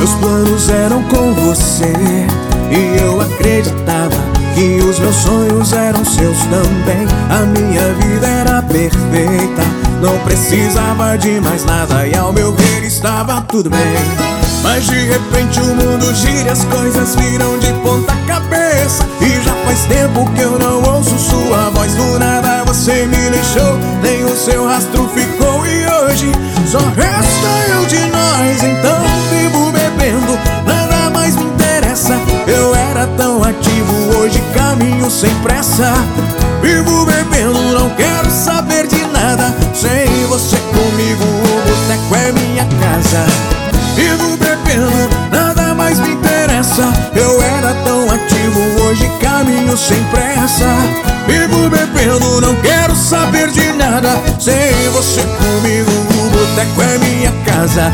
Meus planos eram com você e eu acreditava que os meus sonhos eram seus também. A minha vida era perfeita, não precisava de mais nada e ao meu ver estava tudo bem. Mas de repente o mundo gira e as coisas viram de ponta cabeça. E já faz tempo que eu não ouço sua voz. Do nada você me deixou, nem o seu rastro ficou. E hoje só resta eu de nós. Então vivo bebendo, nada mais me interessa. Eu era tão ativo, hoje caminho sem pressa. Vivo bebendo, não quero saber de nada. Sem você comigo, o boteco é minha casa. Vivo bebendo, nada mais me interessa. Eu era tão ativo, hoje caminho sem pressa. Vivo bebendo, não quero saber de nada. Sem você comigo, o boteco é minha casa.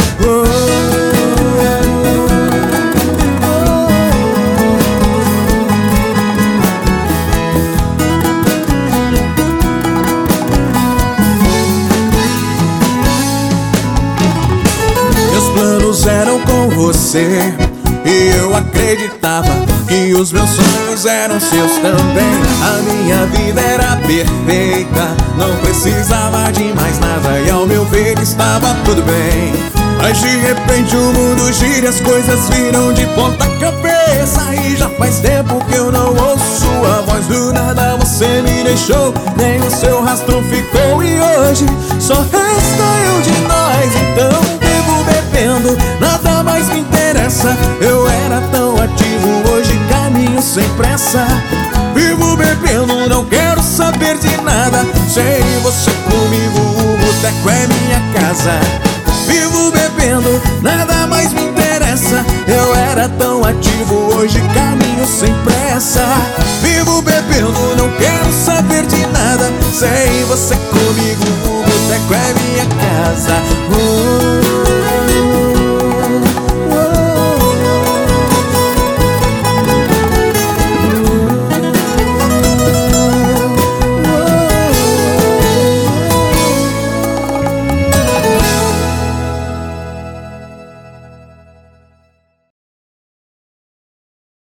Meus planos eram com você e eu acreditava que os meus sonhos eram seus também. A minha vida era perfeita, não precisava de mais nada e ao meu ver estava tudo bem. Mas de repente o mundo gira e as coisas viram de ponta cabeça. E já faz tempo que eu não ouço sua voz. Do nada você me deixou, nem o seu rastro ficou. E hoje só resta eu de nós. Então vivo bebendo, nada mais me interessa. Eu era tão ativo, hoje caminho sem pressa. Vivo bebendo, não quero saber de nada. Sem você comigo, o boteco é minha casa. Vivo bebendo, nada mais me interessa. Eu era tão ativo, hoje caminho sem pressa. Vivo bebendo, não quero saber de nada. Sem você comigo, o boteco é minha casa.